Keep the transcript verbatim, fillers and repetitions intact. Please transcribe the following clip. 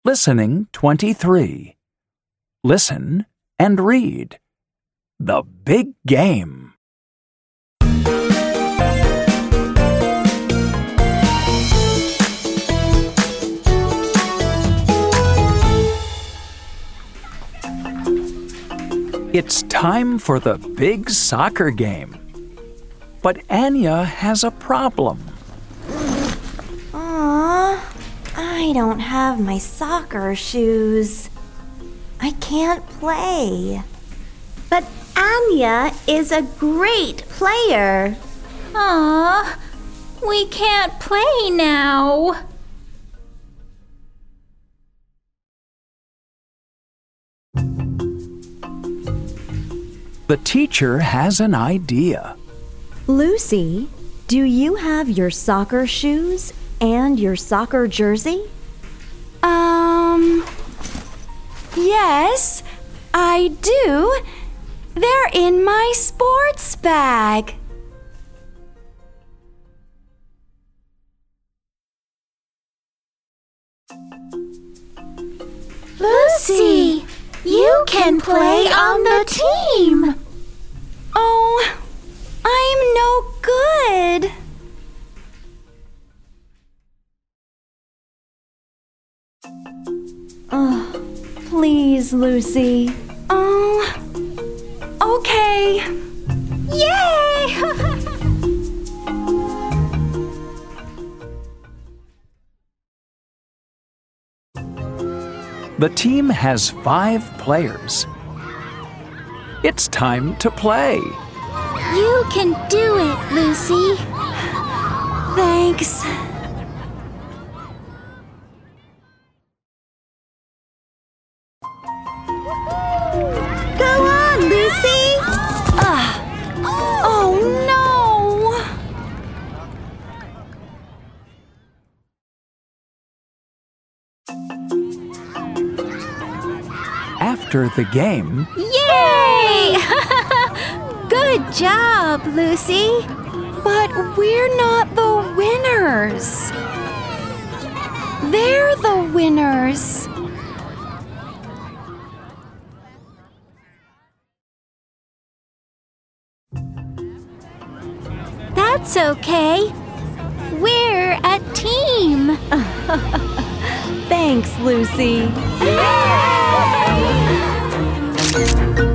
Listening twenty-three. Listen and read. The Big Game. It's time for the big soccer game. But Anya has a problem. Aww, I don't have my soccer shoes. I can't play. But Anya is a great player. Aww, we can't play now. The teacher has an idea. Lucy, do you have your soccer shoes and your soccer jersey? Um, yes, I do. They're in my sports bag. Lucy, you can play on the team. Oh, I'm no good. Oh, please, Lucy. Oh, okay. Yay! The team has five players. It's time to play. You can do it, Lucy. Thanks. Go on, Lucy. Ah. Oh, no. After the game, Yay! Good job, Lucy. But we're not the winners. They're the winners. That's okay. We're a team. Thanks, Lucy. Yay!